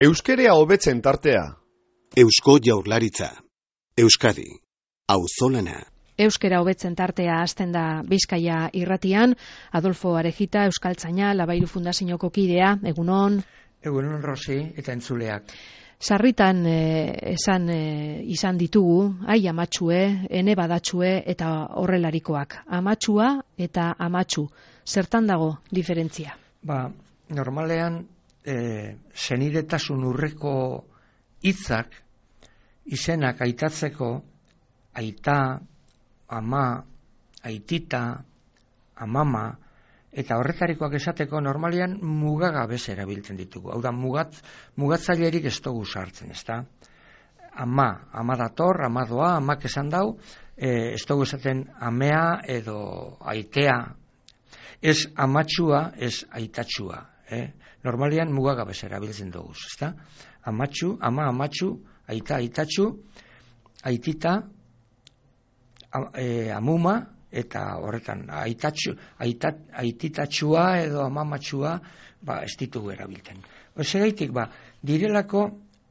Euskerea hobetzen tartea. Eusko Jaurlaritza. Euskadi. Auzolana. Euskera hobetzen tartea hasten da Bizkaia irratian. Adolfo Arejita, euskaltzaina, Labairu Fundazioko kidea, egunon. Egunon Rosi eta entzuleak. Sarritan izan ditugu, amatxue, ene badatxue eta horrelarikoak. Amatxua eta amatxu. Zertan dago diferentzia? Normalean, senidetasun urreko hitzak, izenak aitatzeko, aita, ama, aitita, amama, eta horretarikoak esateko normalean mugagabez erabiltzen ditugu. Hau da, mugatzailerik ez dugu sartzen, ezta? Ama dator, ama doa, amak esan dau, ez dugu esaten amea edo aitea, ez amatxua, ez aitatxua. Normalean mugagabez erabiltzen dugu, ezta? Amatxu, ama, amatxu, aita, aitatxu, aitita, amuma, eta horretan aititatxua edo amamatxua ez ditugu erabiltzen. Segaitik, direlako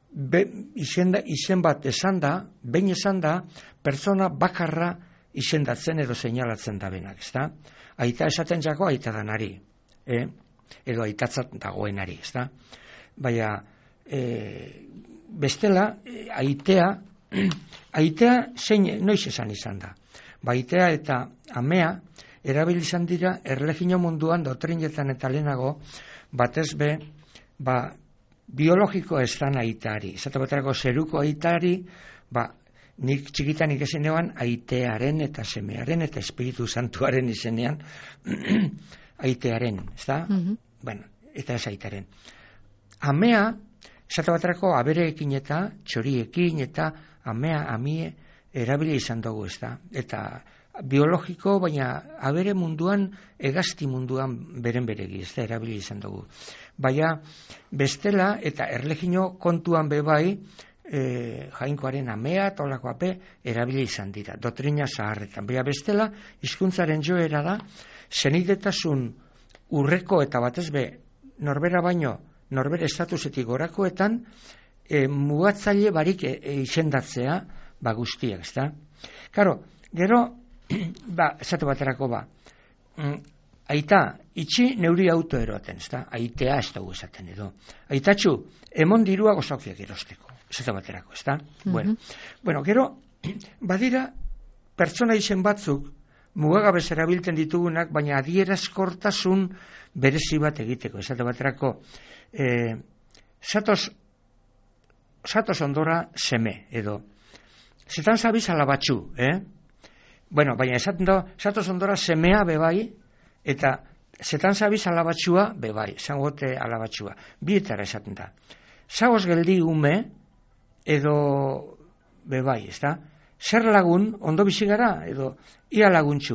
izen bat behin esan da, pertsona bakarra izendatzen edo seinalatzen da benak, ezta? Aita esaten jako aita danari, edo aitatzat dagoenari, ezta? Baina, bestela, aitea noiz esan izan da. Baitea eta amea erabili izan dira erlegio munduan doktrinetan eta lehenago batez be biologiko ez dan aitari. Esate baterako zeruko aitari, nik txikitan ikesin eban aitearen eta semearen eta espiritu santuaren izenean aitearen, ez da? Eta ez aitaren. Amea, esate baterako abereekin eta txoriekin eta amea, amie, erabili izan dugu, ez da? Eta biologiko, baina abere munduan, hegazti munduan beren-beregi, ez da, erabili izan dugu. Baina bestela, eta erlegio kontuan bebai, jainkoaren amea, tolako ape, erabili izan dira. Doktrina zaharretan. Baina bestela, hizkuntzaren joera da, senidetasun urreko eta batez be, norbera baino, norbere estatusetik gorakoetan, mugatzaile barik izendatzea, guztiak, ez da? Karo, gero, esate baterako aita, itxi neuri auto eroaten, ez da? Aitea ez dugu esaten edo. Aitatxu, emon dirua gozaukiak erosteko, esate baterako, ez da? Bueno, gero, badira, pertsona izen batzuk, mugagabez erabiltzen ditugunak, baina adierazkortasun berezi bat egiteko, esate baterako, Satos ondora seme, edo. Zetan zabiz alabatxu, Bueno, baina esaten da, satos ondora semea bebai, eta zetan zabiz alabatxua bebai, zangote alabatxua. Bietara esaten da. Zagoz geldi ume, edo bebai, ez da? Zer lagun, ondo bizi gara, edo ia laguntxu.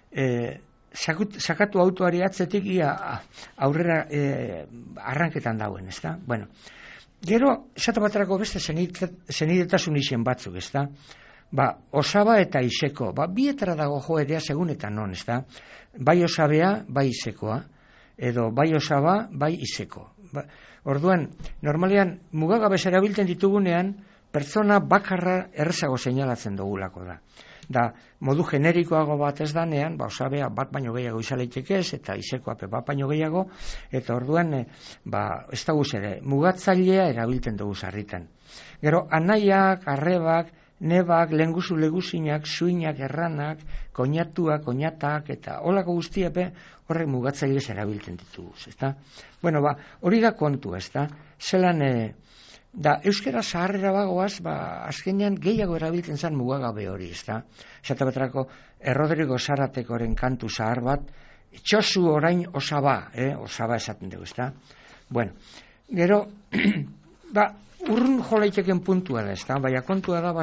Sakatu autoari atzetik ia aurrera arranketan dauen, ez da? Bueno, gero, esate baterako beste zenidetasun izen batzuk, ez da? Osaba eta iseko. Bietara dago joerea segun eta non, ez da? Bai osabea, bai isekoa. Edo bai osaba, bai iseko. Orduan, normalean, mugagabez erabiltzen ditugunean, pertsona bakarra errezago seinalatzen dugulako da. Da, modu generikoago bat ez danean, osabea bat baino gehiago izaleiteke ez, eta isekoa bat baino gehiago, eta orduan, ez dago ere, mugatzailea erabiltzen dugu sarritan. Gero, anaiak, arrebak, nebak, lenguzu leguzinak, suinak, erranak, koinatuak, koinatak, eta holako guztiape horrek mugatzailez erabiltzen ditugu, ezta? Bueno, hori da kontu, ezta? Zelan, euskera zaharrera bagoaz, azkenean gehiago erabiltzen zen mugagabe hori, ezta? Esate baterako, Rodrigo Zaratekoren kantu zahar bat, txosu orain osaba, osaba esaten dugu, ezta? Bueno, gero, urrun jolaiteken puntua da, ezta? Baina kontua da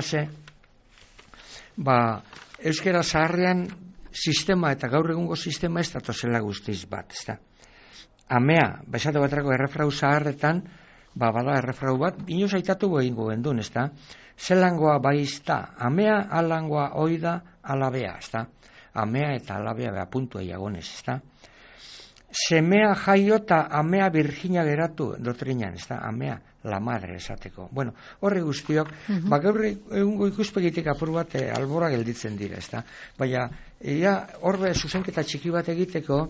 euskera zaharrean sistema eta gaur egungo sistema ez datozela guztiz bat, ezta? Amea, esate baterako errefrau zaharretan, bada errefrau bat, inoz aitatu egingo gendun, ezta? Zelangoa baizta, amea alangoa oida alabea, ezta? Amea eta alabea puntua iagonez, ezta? semea jaio eta amea birjina geratu doktrinan, ez da, amea, la madre esateko. Bueno, horre guztiok, gaur egungo ikuspegitik apur bat albora gelditzen dira, ezta? Baina, horbe zuzenketa txiki bat egiteko,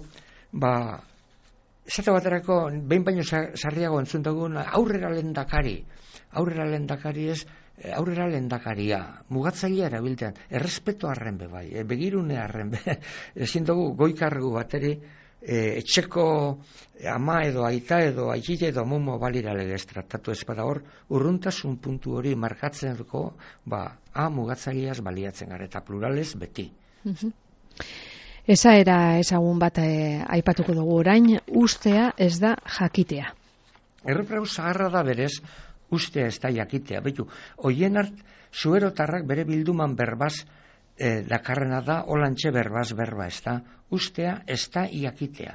esate baterako, behin baino sarriago entzun dugun, aurrera lehendakari ez, aurrera lehendakaria, mugatzailea erabiltean, errespeto arren bai, begirune arren ezin dugu goikargu bateri, etxeko ama edo aita edo aitile edo mumo balira legez tratatu ez bada hor, urruntasun puntu hori markatzen duko, mugatzaileaz baliatzen gara, eta plurales beti. Esaera ezagun bat aipatuko dugu orain, ustea ez da jakitea. Erreprau zaharra da berez, ustea ez da jakitea. Betu, hoien zuerotarrak bere bilduman berbaz dakarrena da, holantxe berbaz berba ez da, ustea ez da jakitea.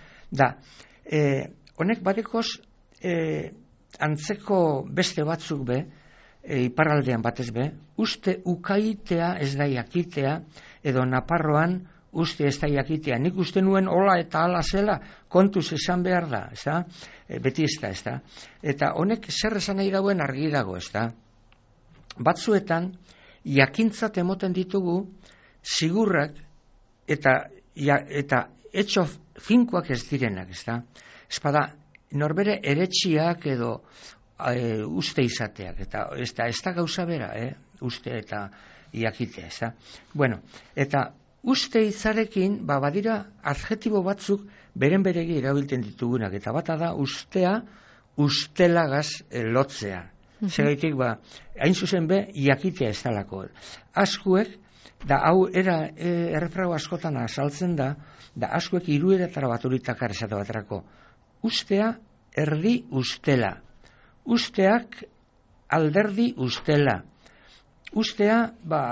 Honek badekoz antzeko beste batzuk be, iparraldean batez be, uste ukaitea ez da jakitea, edo Naparroan uste ez da jakitea. Nik uste nuen hola eta hala zela, kontuz esan behar da, ez da? Beti ez da. Eta honek zer esan nahi dauen argi dago, ez da? Batzuetan, jakintzat emoten ditugu, zigurrak eta etxo finkoak ez direnak, ez da? Espada, norbere eretxiak edo uste izateak, eta ez da gauza bera, uste eta jakitea, ez da? Bueno, eta uste izarekin, badira adjetibo batzuk beren beregi erabiltzen ditugunak, eta bata da ustea ustelagaz lotzea. Zeraitik, hain zuzen be, jakitea ez dalako. Askuek, da hau errefrago askotan azaltzen da askuek hirueretara baturitakar esate baterako. Ustea erdi ustela. Usteak alderdi ustela. Ustea,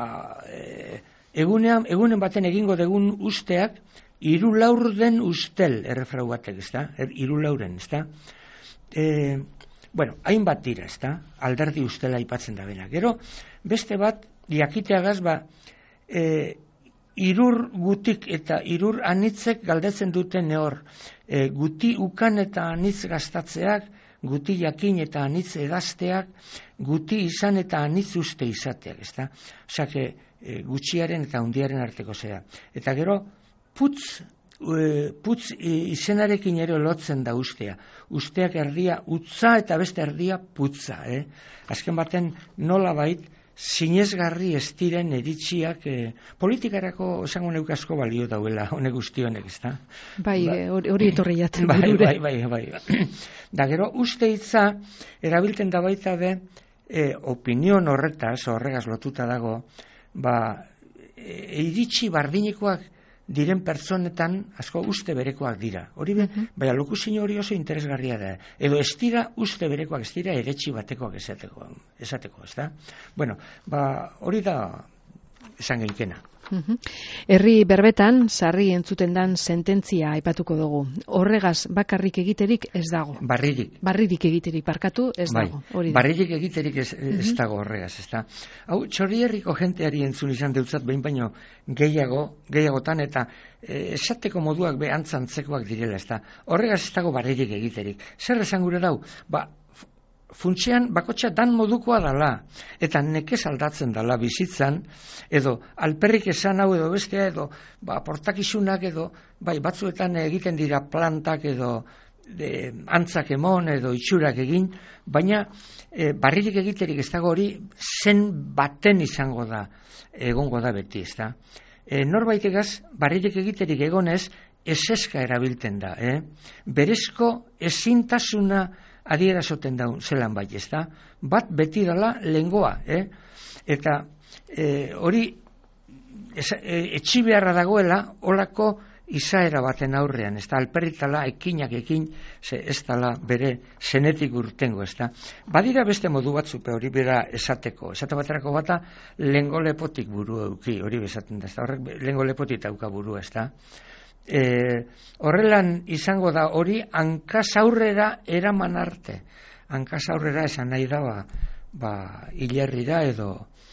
egunen baten egingo degun usteak, 3 laurden ustel, errefrau batek, ez da? 3 lauren, ez da? Bueno, hainbat dira, ez da? Alderdi ustela aipatzen da bena. Gero, beste bat, jakiteagaz, 3 gutik eta 3 anitzek galdetzen duten hor. Guti ukan eta anitz gaztatzeak, guti jakin eta anitz edazteak, guti izan eta anitz uste izateak, ez da? Osea, gutxiaren eta hundiaren arteko zera. Eta gero, putz izenarekin ere lotzen da ustea. Usteak erdia utza eta beste erdia putza. Azken baten nola bait, sinesgarri ez diren eritziak politikarako esango neuk asko balio dauela honek guzti honek, ez da? Hori etorri jaten burure. Bai. Da gero, uste hitza erabilten da baita be, opinion horregaz lotuta dago, iritsi bardinikoak diren pertsonetan asko uste berekoak dira. Hori baina lokuzio hori oso interesgarria da. Edo ez dira uste berekoak, ez dira eretsi batekoak esateko, ez da? Bueno, hori da esan geikena. Herri berbetan, sarri entzuten dan sententzia aipatuko dugu. Horregaz bakarrik egiterik ez dago. Barririk egiterik barkatu ez dago. Barririk egiterik ez dago horregaz, ez da. Hau, Txorierriko jenteari entzun izan deutzat behin baino gehiagotan eta esateko moduak antzantzekoak direla, ez da. Horregaz ez dago barririk egiterik. Zer esan gure dau? Funtsean bakotxa dan modukoa dala, eta nekez aldatzen dala bizitzan, edo alperrik esan hau edo bestea, edo portakizunak edo, batzuetan egiten dira plantak edo antzak emon edo itxurak egin, baina barririk egiterik ez dago hori zen baten izango da, egongo da beti, ez da. Norbaitegaz, barririk egiterik egonez, eseska erabilten da, berezko ezintasuna adierazoten daun zelan bai, ez da? Bat beti dela lengoa, eta hori etxi beharra dagoela olako izaera baten aurrean, ez da? Alperritala ekinak ekin, ez dala bere zenetik urtengo, ez da? Badira beste modu batzuk hori bera esateko baterako bata lengo lepotik buru euki, hori bezaten da, ez da? Horrek lengo lepotik dauka buru, ez da? Horrelan izango da hori hankaz aurrera eraman arte. Hankaz aurrera esan nahi da hilerrira edo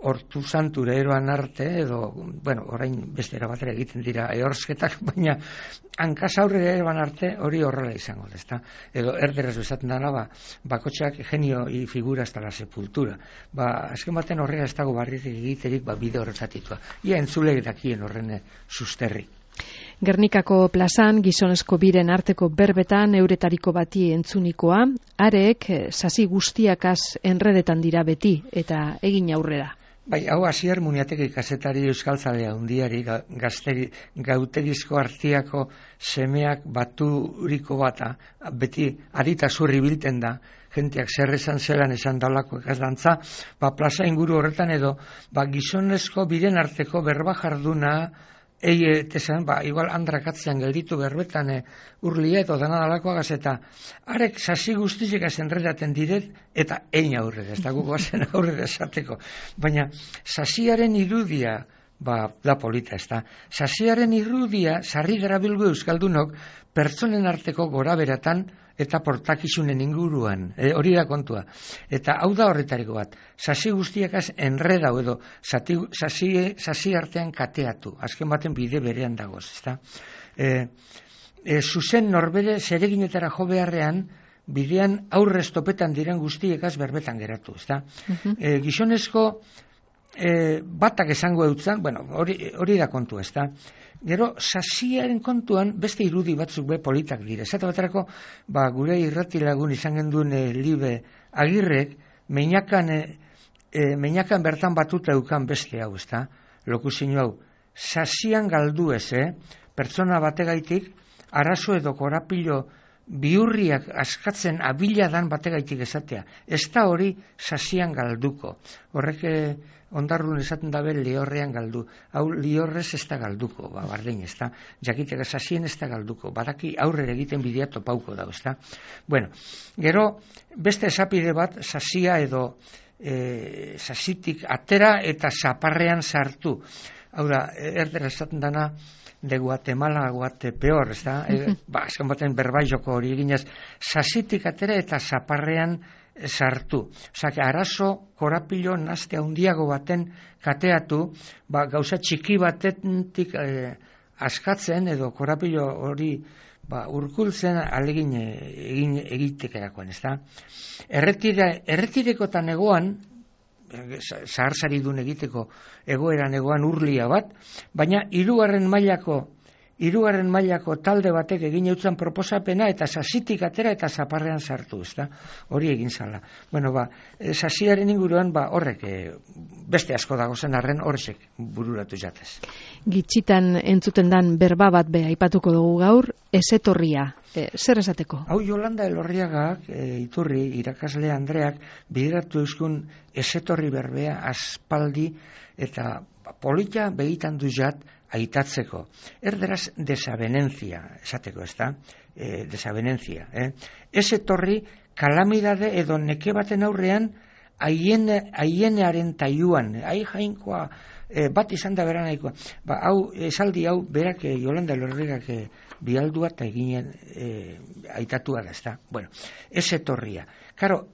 Hortu santura eroan arte, edo, bueno, orain beste erabatera egiten dira ehorsketak, baina hankaz aurrera eroan arte hori horrela izango da, ezta? Edo erderaz bezaten dana, bakotxak genio y figura hasta la sepultura. Azken baten horrela ez dago barririk egiterik, bide horretatitua. Ia entzulek dakien horren susterri. Gernikako plazan gizonezko biren arteko berbetan euretariko bati entzunikoa, areek sasi guztiakaz enredetan dira beti eta egin aurrera. Bai, hau Asier Muniategi kazetari euskaltzalea hundiari gautegizko artiako semeak baturiko bata, beti adita zurri bilten da, jenteak zer esan zelan esan daulako ikaslantza, plaza inguru horretan edo, gizonezko biren arteko berba jarduna, tezen, igual andrakatzean gelditu berbetan urlia edo danadalakoagaz eta arek sasi guztizik enredaten diret eta ein aurrera, ez da gugoazen aurrera esateko. Baina sasiaren irudia, da polita, ez da. Sasiaren irudia, sarri garabilgu euskaldunok, pertsonen arteko goraberatan eta portakizunen inguruan, hori da kontua. Eta hau da horretariko bat, sasi guztiakaz enredau edo sasi artean kateatu, azken baten bide berean dagoz, ezta? Zuzen norbere zereginetara jo beharrean, bidean aurrez topetan diren guztiekaz berbetan geratu, ezta? Gizonezko batak esango eutzan, hori da kontua, ezta? Gero, sasiaren kontuan beste irudi batzuk politak dira. Zata baterako, gure irrati lagun izan genduen Libe Agirrek, meinakan bertan batuta eukan beste hau, ezta? Lokuzio hau, sasian galdu ez, pertsona bategaitik, arazo edo korapilo bihurriak askatzen abiladan bategaitik esatea. Ez da hori sasian galduko. Horrek ondarrun esaten dabe lihorrean galdu. Hau lihorrez ez da galduko, bardein, ez da. Jakiteka sasien ez da galduko. Badaki aurrera egiten bidea topauko da, ez da. Bueno, gero beste esapide bat sasia edo sasitik atera eta zaparrean sartu. Hau da, erdera esaten dana, de Guatemala Guatepeor, ez da? Azken baten berbaizoko hori eginez, sasitik atera eta zaparrean sartu. Osea, arazo korapilo nazte handiago baten kateatu, gauza txiki batetik askatzen edo korapilo hori urkultzen alegin egitekoan, ez da? Erretirekotan egoan, zaharsari duen egiteko egoeran egoan urlia bat, baina hirugarren mailako talde batek egin eutzan proposapena eta sasitik atera eta zaparrean sartu, ezta? Hori egin zala. Bueno, sasiaren inguruan horrek beste asko dago zen arren horrek bururatu jatez. Gitxitan entzuten dan berba bat aipatuko dugu gaur, esetorria. Zer esateko? Hau Yolanda Elorriagak, iturri, irakasle Andreak, bideratu euskun esetorri berbea aspaldi eta polita begitan du jat aitatzeko. Erderaz desabenentzia, esateko, ez da? Desabenentzia. Esetorri kalamidade edo neke baten aurrean haienearen taiuan, jainkoa bat izan da bera nahikoa. Hau, esaldi hau, berak Yolanda Elorriagak bialdua eta eginen aitatua da, ez da? Bueno, esetorria. Karo,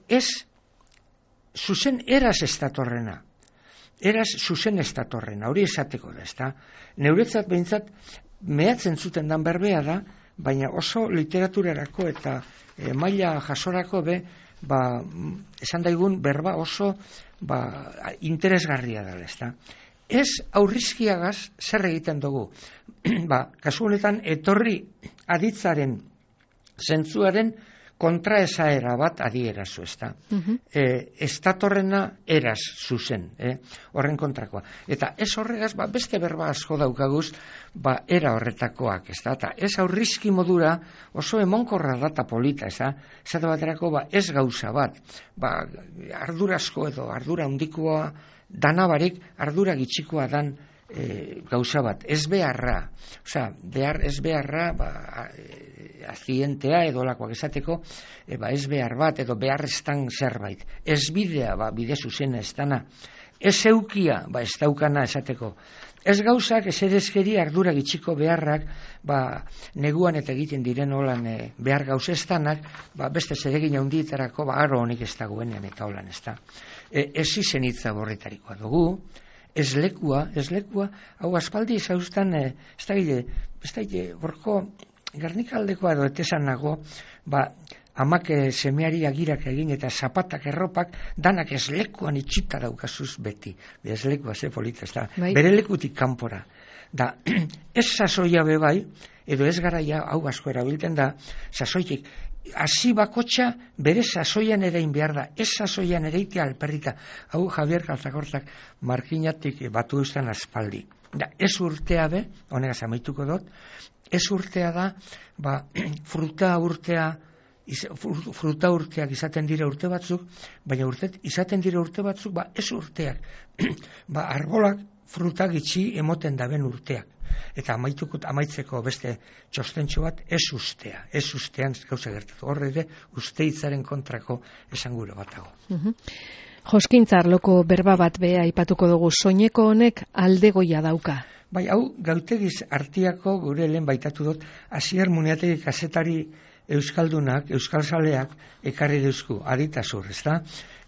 zuzen eraz ez datorrena. Eraz zuzen ez datorrena, hori esateko da, ez da? Neuretzat behintzat, mehatzen zuten dan berbea da, baina oso literaturarako eta maila jasorako esan daigun berba oso interesgarria dela, ez da? Ez aurrizkiagaz zer egiten dugu. Kasu honetan, etorri aditzaren zentzuaren kontraesaera bat adierazu, ez da. Ez datorrena eraz zuzen, horren kontrakoa. Eta ez horregaz, beste berba asko daukaguz, era horretakoak, ez da. Eta ez aurrizki modura oso emonkorra data polita, ez da. Zata baterako, ez gauza bat. Ardurazko edo ardura handikoa danabarik ardura gitxikoa dan gauza bat, ez beharra, ez beharra, azientea edo lakoak esateko, ez behar bat edo beharreztan zerbait, ez bidea, bide zuzena ez dana, ez eukia, ba ez daukana esateko. Ez gauzak, ez edezkeri ardura gitxiko beharrak, ba, neguan eta egiten diren holan behar gauzestanak, ba, beste zeregin handietarako, ba, aro honik ez dagoenean eta holan ez da. Ez izen hitza borretarikoa dugu, ez lekua, hau aspaldi zauztan, ez da borko, Gernikaldekoa edo etesan nago, ba, amak semeari agirak egin eta zapatak erropak danak eslekuan itxita daukazuz beti. Eslekua ze polita, ez da, bere lekutik kanpora. Da, ez sasoia bebai, edo ez garaia, hau asko erabilten da, sasoitik, hasi bakotxa bere sasoian erein behar da, ez sasoian ereitea alperrita. Hau Javier Kaltzakortak markinatik batu duzten aspaldi. Da, ez urtea be, honegaz amaituko dut, ez urtea da, ba, fruta urteak izaten dira urte batzuk, baina izaten dira urte batzuk, ba, ez urteak. Ba, arbolak fruta gitxi emoten daben urteak. Eta amaitzeko beste txostentxo bat, ez ustean gauza gertatu. Horre ere, uste hitzaren kontrako esanguro bat dago. Joskintzar loko berba bat beha aipatuko dugu, soineko honek aldegoia dauka. Bai, hau Gautegiz Artiako gure lehen baitatu dut, Asier Muniategi kazetari euskaldunak, euskalzaleak ekarri deuzku, aditasur, ez da?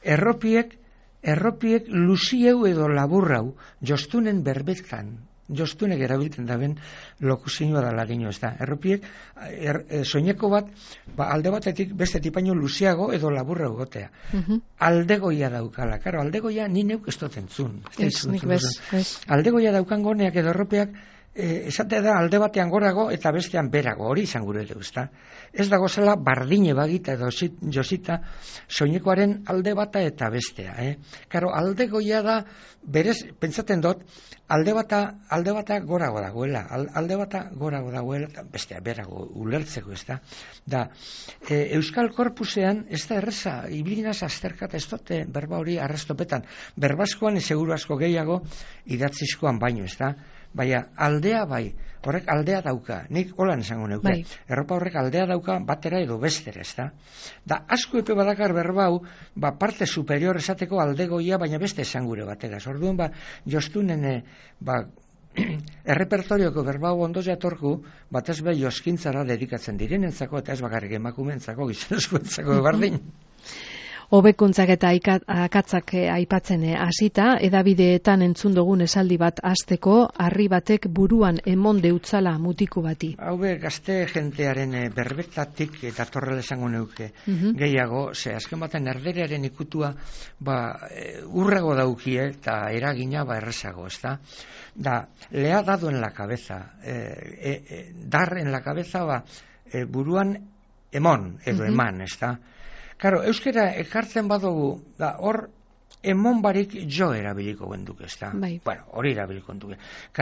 Erropiek luzieu edo laburrau jostunen berbetan, jostunek erabiltzen daben lokuzinua da lagino, ez da? Erropiek, soineko bat, ba, alde batetik beste tipaino luziago edo laburrau gotea. Aldegoia daukala, karo, aldegoia ni neuk ez dut entzun. Aldegoia daukan goneak edo erropeak, esatea da alde batean gorago eta bestean berago, hori izan gure edo, ezta? Ez dago zela bardine bagita edo josita soinekoaren alde bata eta bestea, Karo, aldegoia da, berez, pentsaten dut, alde bata gorago dagoela, eta bestea berago ulertzeko, ezta? Da, Euskal Korpusean, ez da erreza, ibilinaz azterkat ez dute berba hori arrastopetan, berbaskoan seguru asko gehiago idatzizkoan baino, ezta? Baina aldea bai, horrek aldea dauka, nik holan esango neuke. Bai. Erropa horrek aldea dauka batera edo bestera, ez da? Da, asko epe badakar berbau, ba, parte superior esateko aldegoia, baina beste esangure batera. Orduan, ba, jostunen, ba, errepertorioko berbau ondoz jatorku, batez be joskintzara dedikatzen direnentzako, eta ez bakarrik emakumeentzako, gizonezkoentzako bardin. Hobekuntzak eta akatzak aipatzen hasita, edabideetan entzun dugun esaldi bat hasteko, harri batek buruan emon deutzala mutiku bati. Haube gazte jentearen berbetatik datorrela esango neuke gehiago, ze azken baten erderearen ikutua ba, urrago daukie eta eragina ba errezago, ez da? Da, le ha dado en la cabeza, dar en la cabeza ba, buruan emon edo eman, ez da? Karo, euskera ekartzen badugu, da, hor, emon barik jo erabiliko genduk, ez da? Bai. Bueno, hori erabiliko genduk.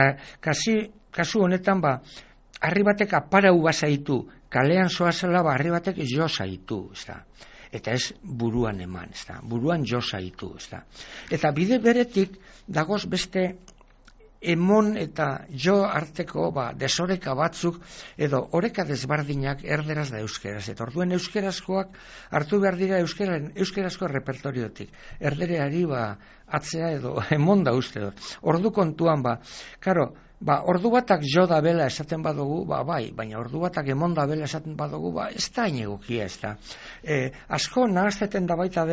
Kasu honetan, ba, harri batek aparau bazaitu, kalean zoazela, ba, harri batek jo zaitu, ez da? Eta ez buruan eman, ez da? Buruan jo zaitu, ez da? Eta bide beretik, dagoz beste emon eta jo arteko ba, desoreka batzuk edo oreka desbardinak erderaz da euskeraz. Eta orduen euskerazkoak hartu behar dira euskerazko repertoriotik. Erdereari ba, atzea edo emon da uste dut. Ordu kontuan ba, karo, ba, ordu batak jo da bela esaten badugu, ba, bai, baina ordu batak emon da bela esaten badugu, ba, ez da inegukia, ez da. Asko nahazteten da baita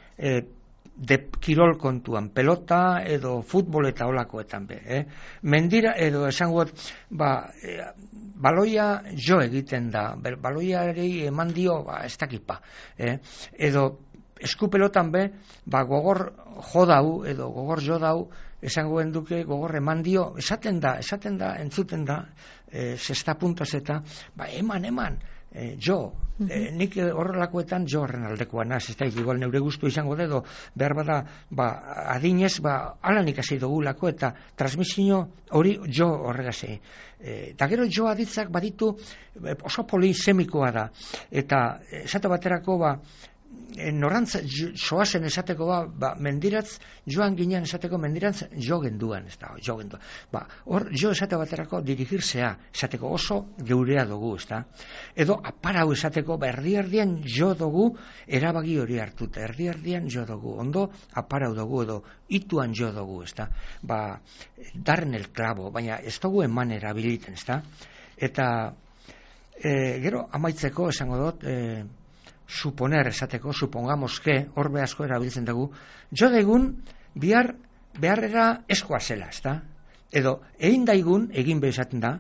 de kirol kontuan, pelota edo futbol eta olakoetan be, Mendira edo esangot, ba, baloia jo egiten da, baloiari eman dio, ba, ez dakipa, edo eskupelotan be, ba, gogor jodau edo gogor jodau, esangoen duke gogor eman dio, esaten da, entzuten da, sexta puntos eta, ba, eman, jo, nik horrelakoetan jo horren aldekoa naz, ez da, igual neure gustu izango dedo, behar bada, ba, adinez, ba, alan ikasi dugulako, eta transmisio hori jo horregase. Eta gero jo aditzak baditu oso polisemikoa da, eta esate baterako, ba, norantza soazen esateko mendiratz joan ginen esateko mendiratz jo genduan, ez da, jo genduan. Hor, jo esate baterako dirigirsea, esateko oso geurea dugu, ez da. Edo aparau esateko, erdi-erdian jo dugu, erabaki hori hartuta, erdi-erdian jo dugu, ondo aparau dugu, edo ituan jo dugu, ez da. Darren el clavo, baina ez dugu eman erabiliten, ez da. Eta, gero, amaitzeko, esango dut, suponer esateko, supongamos que, horbe asko erabiltzen dugu, jo daigun beharrera eskoa zela, ez da? Edo, egin daigun, egin be esaten da,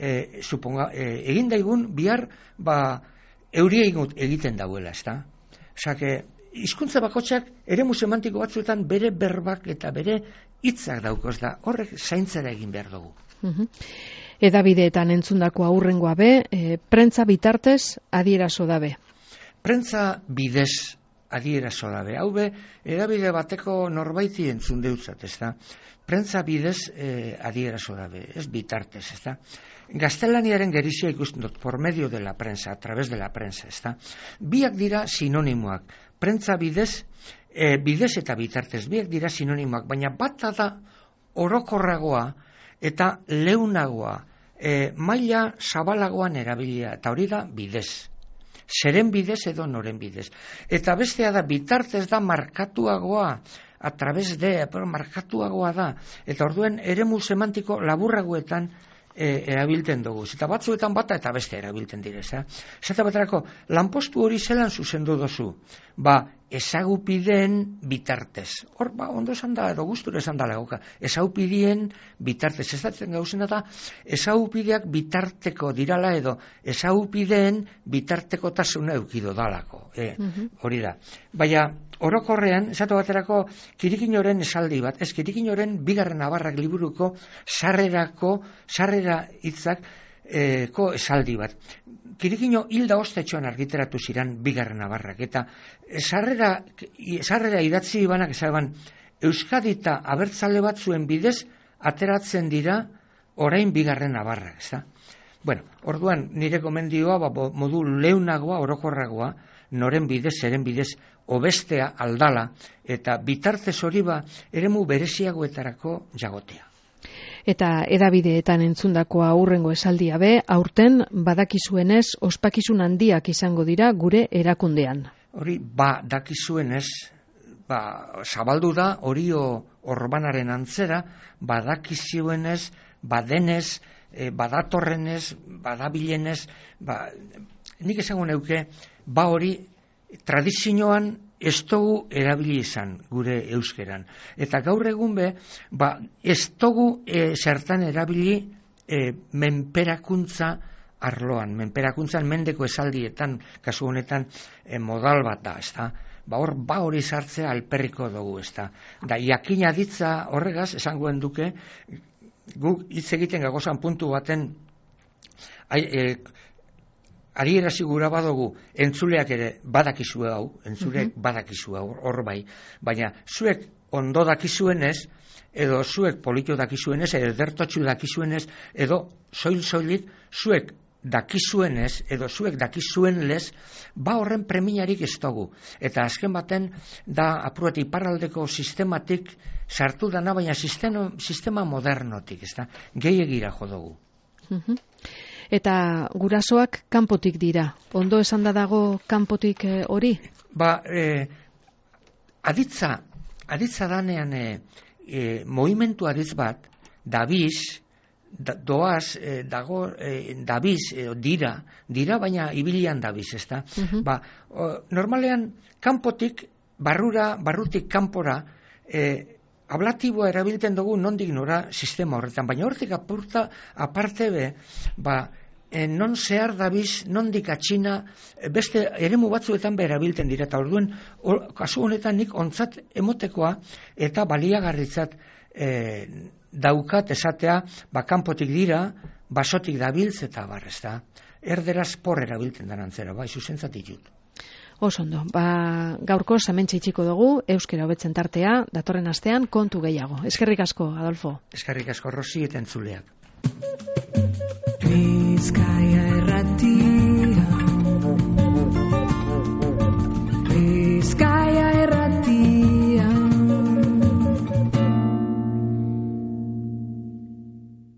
egin daigun bihar, euria egiten dauela, ez da? Osea, hizkuntza bakotxak eremu semantiko batzuetan bere berbak eta bere hitzak daukoz da, horrek zaintzera egin behar dugu. Edabideetan entzundako aurrengoa be, prentza bitartez adierazo dabe. Prentza bidez adierazo dabe. Hau be, edabide bateko norbaiti entzun deutzat, ez da? Prentza bidez adierazo dabe, ez bitartez, ez da? Gaztelaniaren gerizia ikusten dut, por medio de la prensa, a través de la prensa, ez da? Biak dira sinonimoak. Prentza bidez, bidez eta bitartez, biak dira sinonimoak, baina bata da orokorragoa eta leunagoa, maila zabalagoan erabilia, eta hori da bidez. Zeren bidez edo noren bidez. Eta bestea da, bitartez da markatuagoa, a través de, markatuagoa da. Eta orduen, eremu semantiko laburragoetan erabilten dugu. Eta batzuetan bata eta beste erabilten direz. Zata baterako, lanpostu hori zelan zuzendu dozu. Ezagupideen bitartez. Hor, ondo esan da, edo gustura esan da lagoka. Ezagupideen bitartez. Ez datzen gauzena da, ezagupideak bitarteko dirala edo ezagupideen bitarteko tasuna eukido dalako. Hori da. Baina, orokorrean, esatu baterako, Kirikinoren esaldi bat, ez Kirikinoren bigarren abarrak liburuko sarrera hitzak esaldi bat. Kirikino hilda ostetxoan argiteratu ziran bigarren abarrak, eta sarrera idatzi banak esaban, Euskadita abertzale batzuen bidez ateratzen dira orain bigarren abarrak, ez da? Bueno, orduan nire gomendioa modu leunagoa, orokorragoa, noren bidez, zeren bidez, obestea aldala, eta bitartez hori eremu bereziagoetarako jagotea. Eta edabideetan entzundako aurrengo esaldia be, aurten badakizuenez ospakizun handiak izango dira gure erakundean. Hori dakizuenez, zabaldu da, hori orbanaren antzera, badakizuenez, badenez, badatorrenez, badabilenez, nik esango neuke, hori tradizioan ez dugu erabili izan gure euskeran. Eta gaur egun ez dugu zertan erabili menperakuntza arloan. Menperakuntzan mendeko esaldietan, kasu honetan modal bat da, ez da? Hori sartzea alperriko dugu, ez da? Da, jakina ditza horregaz, esangoen duke, guk hitz egiten gagozan puntu baten adierazi gura badugu, entzuleak ere badakizue hau, entzuleak badakizue hor bai, baina zuek ondo dakizuenez, edo zuek polito dakizuenez, edo edertotxu dakizuenez, edo soil-soilik zuek dakizuenez, edo zuek dakizuenlez, horren preminarik ez dugu. Eta azken baten, da apurat iparraldeko sistematik sartu dana, baina sistema modernotik, ez da, gehiagira jo dugu. Eta gurasoak kanpotik dira. Ondo esan da dago kanpotik hori? Aditza danean movimentu aditz bat, dabiz, doaz, dabiz, dira, baina ibilian dabiz, ez da? Normalean, kanpotik, barrutik kanpora, ablatiboa erabiltzen dugu nondik nora sistema horretan, baina hortik aparte non zehar dabiz, nondik atxina, beste eremu batzuetan erabiltzen dira, eta orduen, kasu honetan nik ontzat emotekoa eta baliagarritzat daukat esatea, kanpotik dira, basotik dabiltz eta barrez da. Erderaz por erabiltzen dan antzera, zuzentzat ditut. Osondo, gaurko hementxe itxiko dugu, euskera hobetzen tartea, datorren astean kontu gehiago. Eskerrik asko, Adolfo. Eskerrik asko, Rosi eta entzuleak. Bizkaia Irrati